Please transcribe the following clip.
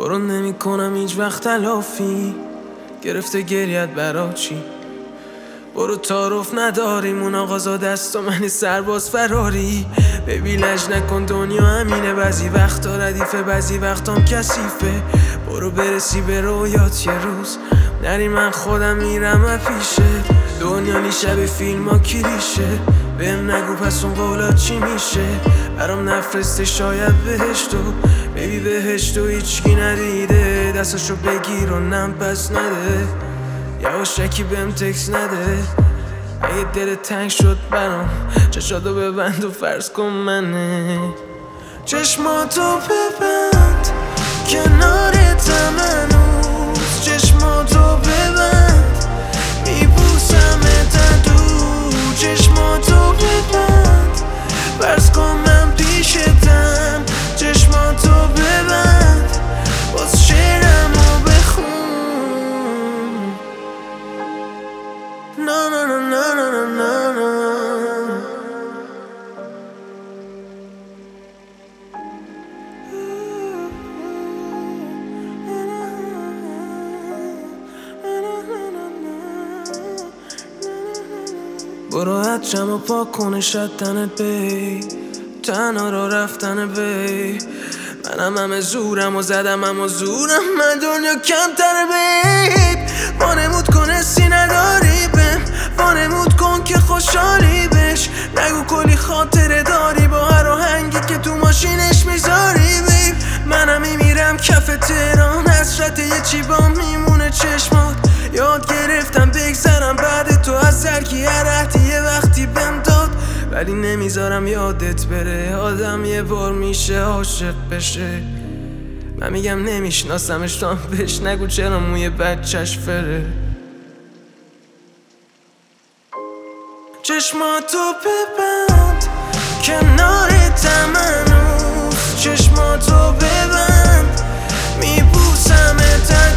برو نمی کنم هیچ وقت تلافی، گرفته گریت برا چی؟ برو تعارف نداریم اون آقازا دست و منی سرباز فراری. ببی لج نکن دنیا همینه، بعضی وقتا ردیفه بعضی وقتام کثیفه. برو برسی به رویات یه روز نری، من خودم میرم پیشه. دنیا نی شب فیلم ها کلیشه، بهم نگو پس اون قولات چی میشه. برام نفرسته شاید بهشتو، ببی بهشتو هیچکی ندیده. دستاشو بگیر و نم پس نده، یواشکی بهم تکس نده. اگه دل تنگ شد برام چشاتو ببند و فرض کن منه. چشماتو ببند کنارتم هنوز، چشماتو ببند میبوسمت دور. چشماتو ببند فرض کن من پیشتم، چشماتو ببند باز شعرمو بخون. نه نه نه نه نه نه نه. برو حجم و پاک کنه شد تنت بی، تنها را رفتن بی. منم همه زورم و زدم همه زورم، من دنیا کمتر بیب. وانمود کن حسی نداری بهم، وانمود کن که خوشحالی بش. نگو کلی خاطره داری با هر آهنگی که تو ماشینش میذاری بیب. منم میمیرم کف تهران، حسرت یه چی با میمونه چشمات. یاد گرفتم بگذرم بعد تو از زرکی، هر عهدی یه وقتی بهم داد. ولی نمیذارم یادت بره، آدم یه بار میشه عاشق بشه. من میگم نمیشناسمش تو هم بهش نگو چرا موی بچهش فره. چشماتو ببند کنارتم هنوز، چشماتو ببند میبوسمت